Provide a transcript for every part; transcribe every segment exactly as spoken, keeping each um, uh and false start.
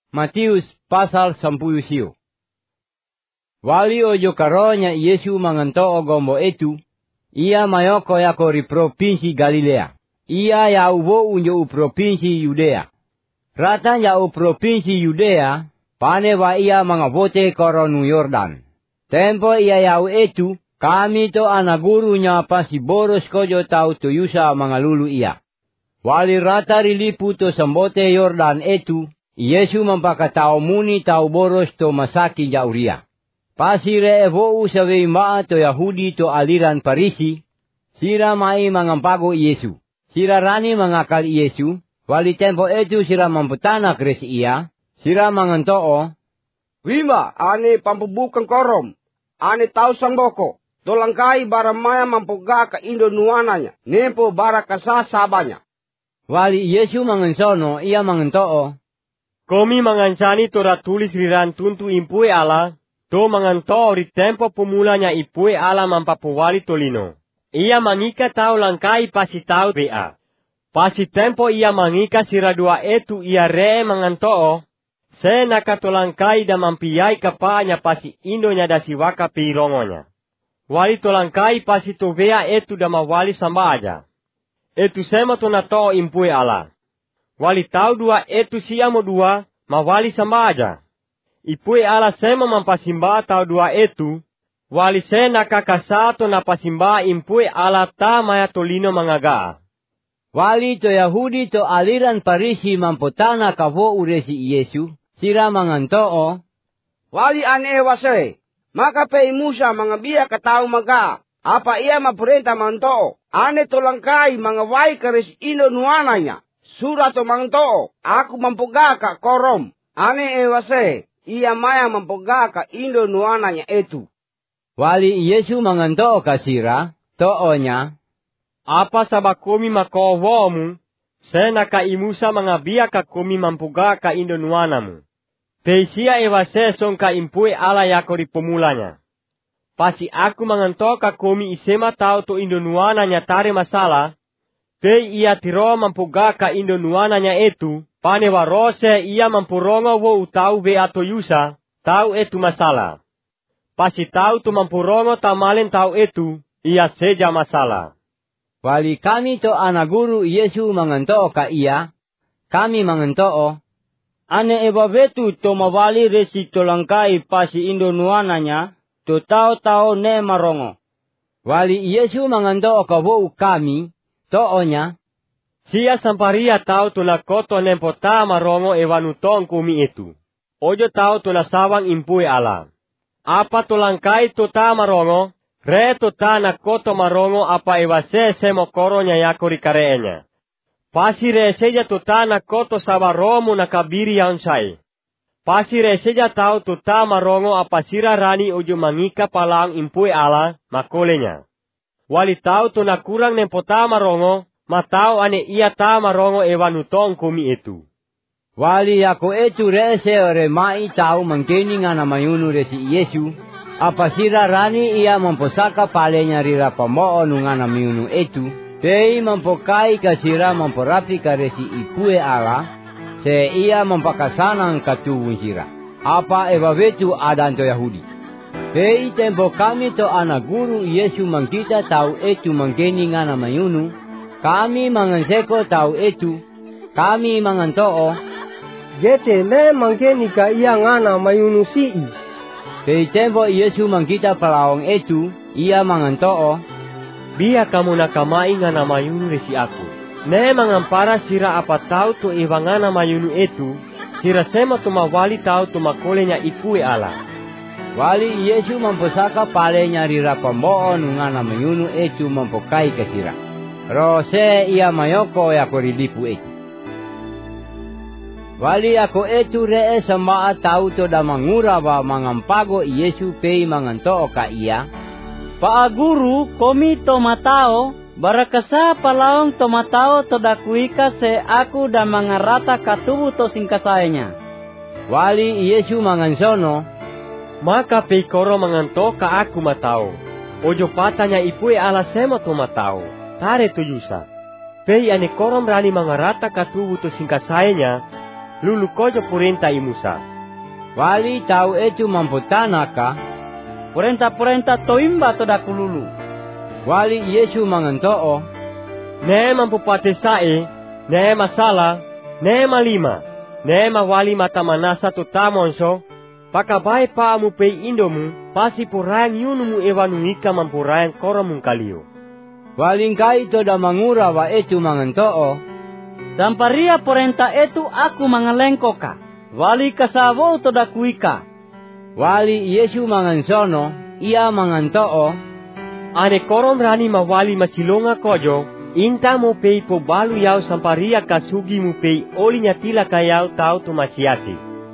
Matius pasal sampuluh siu. Wali ojo karonya Yesu mangantoo gombo etu, ia mayoko yako ri provinsi Galilea. Ia yaubo unjo u provinsi Yudea. Ratan ya u provinsi Yudea, pane wa ia mangabote koronu Yordan. Tempo ia yau etu, kami to anagurunya pasi boros kojo tau tuyusa mangalulu ia. Wali rata rilipu to sambote Yordan etu, Yesu mampakatao muni tau boros to masaki jauria. Pasire evo usawei maa to Yahudi to aliran Parisi, sira mai mangampago Yesu. Sira rani mangakal Yesu, wali tempo etu sira mamputana kres ia, sira mangantoo. Wima, ane pampubukang korom, ane tau sangboko, tolangkai baramaya mampuga ka indo nuananya, nempo barakasa sabanya. Wali Yesu mangansono, ia mangantoo. Komi mangancani tora tulis riran tuntu impue ala, to mangantoo ri tempo pemulanya ipue ala mampapuwali tolino. Ia mangika tau langkai pasi tau bea. Pasi tempo ia mangika sira dua etu ia re mangantoo, se nakatolangkai da mampiyai kapanya pasi indonya da siwaka pirongonya. Wali tolangkai pasi to bea etu da mawali samba aja. Etu sema to natoo impue ala. Wali tau dua etu siamo dua, mawali samba aja. Ipue ala sema mampasimba tau dua etu, wali se nakakasato napasimba impue ala ta maya tolino mangaga. Wali to Yahudi to aliran Parisi mampotana kavo uresi Yesu, sira mangantoo. Wali ane wase, maka pei Musa mangabia katau maga, apa ia maperintah mantoo, ane tolangkai mangawai kares indo nuananya. Surat to mangantoo, aku mampugaka korom, ane ewase, ia maya mampugaka indo nuananya etu. Wali Yesu mangantoo kasira, toonya. Apa sabakomi makowomu, se nakaimusa mangabia ka komi mampugaka indo nuanamu. Peisia ewase songka impue ala yako ri pemulanya. Pasi aku mangantoo ka komi isema tau to indo nuananya tare masalah, pe ia tiro mampugaka indo nuananya etu, pane warose ia mampurongo wo utau be ato yusa, tau etu masalah. Pasi tau tu mampurongo tamalen tau etu, ia seja masalah. Wali kami to anaguru Yesu mangantoo ka ia, kami mangantoo. Ane ebabetu to mawali resi tolangkai pasi indo nuananya, to tao-tao ne marongo. Wali Yesu mangantoo ka wo kami, toonya. Sia samparia tau tuna koto nempota marongo ewanutong kumi itu. Ojo tau tuna sawang impue ala. Apa tolangkai to ta marongo, re to ta na koto marongo apa ewase semo koronya yako rikareenya. Pasi re seja to ta na koto sabaromu na kabiri yaonsai. Pasi re seja tau to ta marongo apa sira rani ojo mangika palang impue ala makolenya. Wali tau to na kurang nempota marongo, matau ane ia ta marongo ewanutong kumi itu. Wali yako etu rese ore mai tau mangkeni ngana mayunu resi Yesu, apa sira rani ia memposaka palenya rira pamoo nungana mayunu etu, pei mempokai kasira memporapi karesi ipue ala, se ia mempakasanang katuwun sira. Apa ewawetu adanto Yahudi. Pei tempo kami to anak guru Yesu mangkita tau etu mangkeni ngana mayunu, kami manganseko tau etu, kami mangantoo. Jete me mangkeni ka ia ngana mayunu sii. Pei tempo Yesu mangkita palawang etu, ia mangantoo. Bia kamu nakamai ngana mayunu resi aku. Ne mangampara sira apa tau to iwa ngana mayunu etu, sira sema to mawali tau to makolenya ipue ala. Wali Yesu memposaka palenya rira pamboo nungana mayunu etu mempokai kasira. Rose ia mayoko yako ridipu etu. Wali ako etu ree samaa tau to da mangura ba mangampago Yesu pei mangantoo ka ia. Paa guru komi to matao, barakasa palaong to matao to da kuika se aku da mangarata katubu to singkasayanya. Wali Yesu mangansono, maka pei koro manganto ka aku matao. Ojo patanya ipue ala sema to matao. Tare tuyusa. Pei ane korom rani mangarata katubu to singkasayanya, lulu kojo purenta i Musa. Wali tau etu mamputanaka, Purenta-purenta toimba to dakululu. wali Yesu mangantoo, Ne mampupatesae, ne masala, ne malima, ne mawali mata manasa to tamonso, pakabai pa mu pei indomu, pasi purayang yunumu ewanuika mampurayang koromung kalio. walingkai to da mangura wa etu mangantoo, Samparia porenta etu aku mangalengkoka. Wali kasavo to dakuika. wali Yesu mangansono, ia mangantoo, Ane korom rani mawali masilonga kojo, inta mo pei po balu yau samparia kasugi mu pei oli nyatila kayau tau tu masiasi.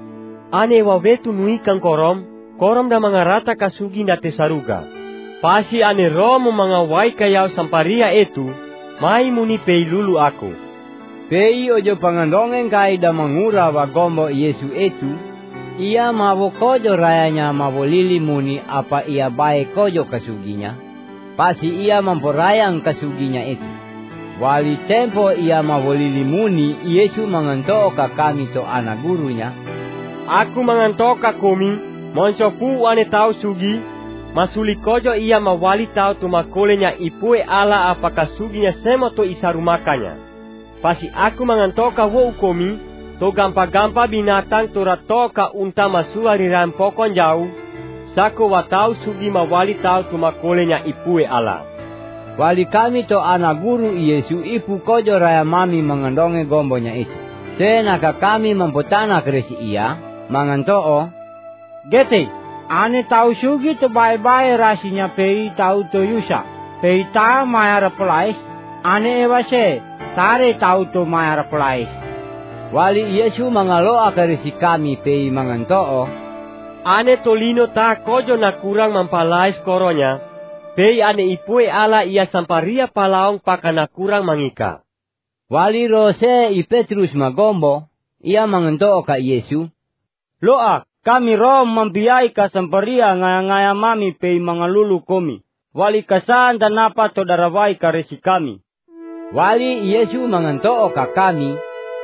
Ane wawetu nui kang korom, korom da mangarata kasugi na tesaruga. Pasi ane romo mga wai kayau samparia etu, mai muni pei lulu aku. pei ojo pangandongen kai da mangura wa gombo Yesu etu, ia mawo kojo rayanya mawo lili muni apa ia bae kojo kasuginya, pasi ia mamporayang kasuginya etu. Wali tempo ia mawo lili muni Yesu mangantoo ka kami to anak gurunya, Aku mangantoka komi, moncopu ane tau sugi, masuli kojo ia mawali tau tumakolenya ipue ala apakah suginya semo to isarumakanya. Pasi aku mangantoka wo ukomi, to gampa-gampa binatang toratoka unta masua rirampokon jauh, sako watau sugi mawali tau tumakolenya ipue ala. wali kami to anak guru Yesu ipu kojo raya mami mangandonge gombonya itu. Tena ka kami mamputana kresi ia, mangantoo, Gete, ane tau sugi to bae-bae rasinya pei tau to yusa. Pei ta mayara pelais, ane ewase, tare tau to mayara pelais. wali Yesu mangaloa kresi kami pei mangantoo, Ane tolino ta kojo na kurang mampalais koronya, pei ane ipue ala ia samparia palaong pakana kurang mangika. wali Rose i Petrus magombo, ia mangantoo ka Yesu, Loak, kami rom mambiai ka samparia ngaya-ngaya mami pei mangalulu komi. Wali kasaan dan apa to darawai ka resi kami. wali Yesu mangantoo ka kami,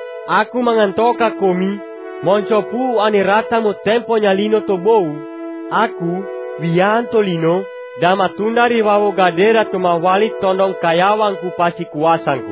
Aku mangantoka komi, moncopu ane rata mo tempo nyalino to bou, aku, bian tolino, da matunda riwawo gadera to mawali tondong kayawangku pasi kuasangku.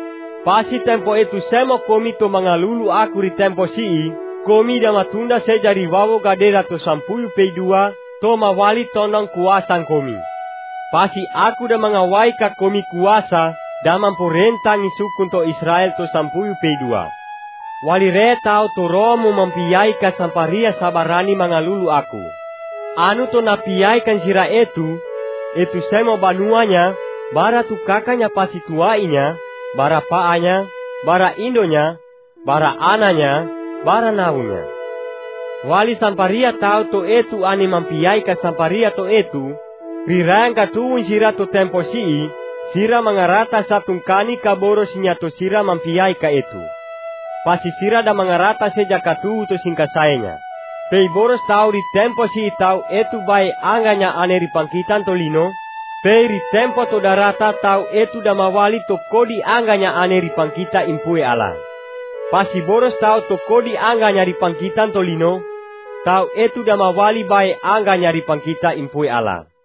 Pasi tempo itu semo komi to mangalulu aku ri tempo sii, komi da matunda seja riwawo gadera to sampuyu pei dua, to mawali tondong kuasang komi. Pasi aku da mangawai ka komi kuasa, da mamporentang isukun to Israel to sampuyu pei dua. Wali re tau to romo mampiyai ka samparia sabarani mangalulu aku. Anu to napiyai kan sira etu, etu semo banuanya, bara tu kakanya pasi tuainya, bara paanya, bara indonya, bara ananya, bara naunya. Wali samparia tau to etu ani mampiyai ka samparia to etu, rirang katuun sira to tempo sii, sira mangarata satungkani kaboro sinya to sira mampiyai ka etu. Pasi sira da mangarata seja katu to singkasainya. Pei boros tau ri tempo si tau etu bae anganya ane ri pangkitan tolino. Pei ri tempo to darata tau etu da mawali to kodi anganya ane ri pangkita impue ala. Pasi boros tau to kodi anganya ri pangkitan tolino. Tau etu da mawali bae anganya ri pangkita impue ala.